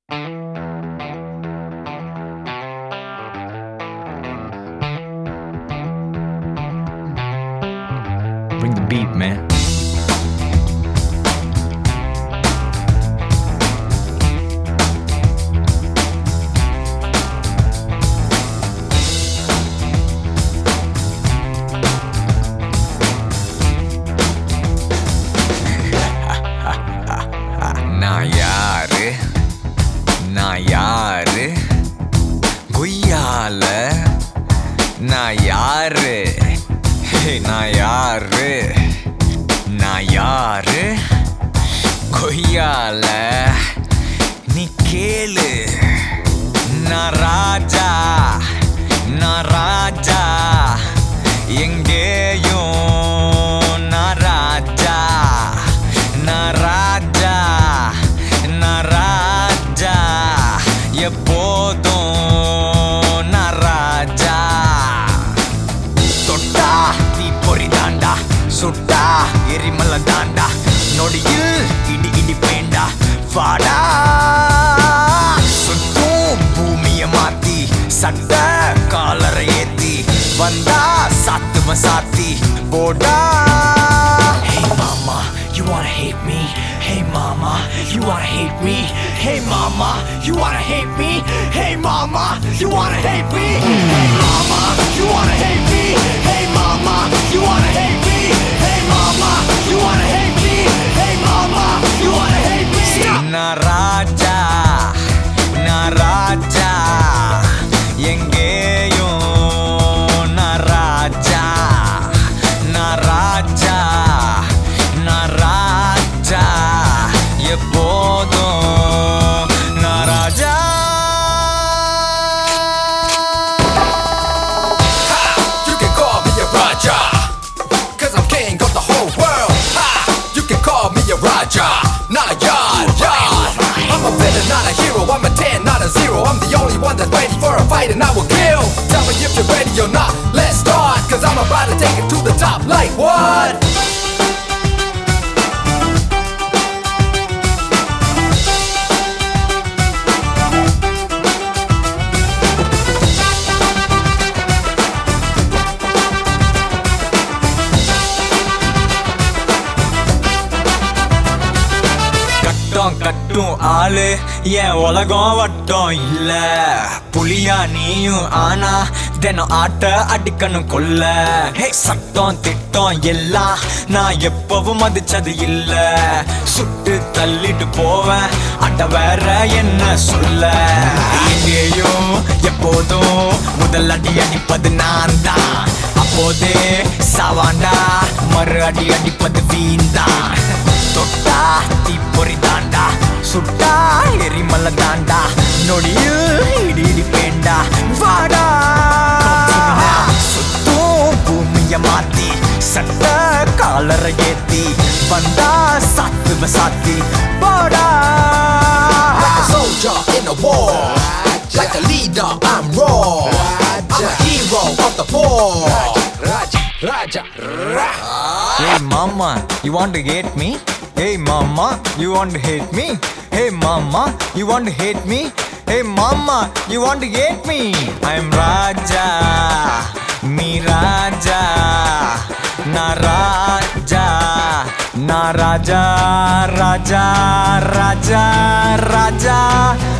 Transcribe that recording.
Bring the beat, man. நான் யாரு குய்யால நான் யாரு கொய்யால நீ கேளு நான் ராஜா எங்கேயும் நான் ராஜா எப்போதும் நான் ராஜா தொட்டா தீ பொறி தாண்டா சுட்டா எரிமலை தாண்டா நொடியில் இடி பேண்டா வாடா சுட்டும் பூமிய மாத்தி சட்ட காலரை ஏத்தி வந்தா சாத்தி போடா. Hey mama, you wanna hate me? Hey mama, you wanna hate me? Hey mama, you wanna hate me? Hey mama, you wanna hate me? Hey mama, you wanna hate me? Hey mama, you wanna hate me? Hey mama, you wanna hate me? Hey mama, you wanna hate me? Na raja எங்கேயும் நான் ராஜா எப்போதும் நான் ராஜா. You can call me a Raja, 'cause I'm king of the whole world. You can call me a Raja, not a yard. I'm a villain, not a hero. I'm a 10, not a 0. I'm the only one that's ready for a fight and I will kill. Tell me if you're ready or not. Let's start, 'cause I'm about to take it to the top. Like what? கட்டும் ஆளு என் உலகம் வட்டம் இல்ல புலியா நீயும் ஆனா தினம் ஆட்ட அடிக்கணும் கொல்ல. சட்டம் திட்டம் எல்லாம் நான் எப்பவும் மதிச்சது இல்ல சுட்டு தள்ளிட்டு போவேன் அட வேற என்ன சொல்ல. எங்கேயும் எப்போதும் முதல் அடி அடிப்பது நான் தான் அப்போதே சாவாண்டா மறு அடி அடிப்பது வீண்தான். தொட்டா தீ பொறி தாண்டா சுட்டா எரிமலை தாண்டா நொடியில் இடி பேண்டா வாடா சுத்தும் பூமிய மாத்தி சட்ட காலரை ஏத்தி வந்தா சாத்தி போடா. Like a soldier in a war, like a leader I'm raw. I'm a hero of the poor. Raja. Hey mama, you want to hate me? Hey mama, you want to hate me? Hey mama, you want to hate me? Hey mama, you want to hate me? I'm Raja, me Raja, na Raja.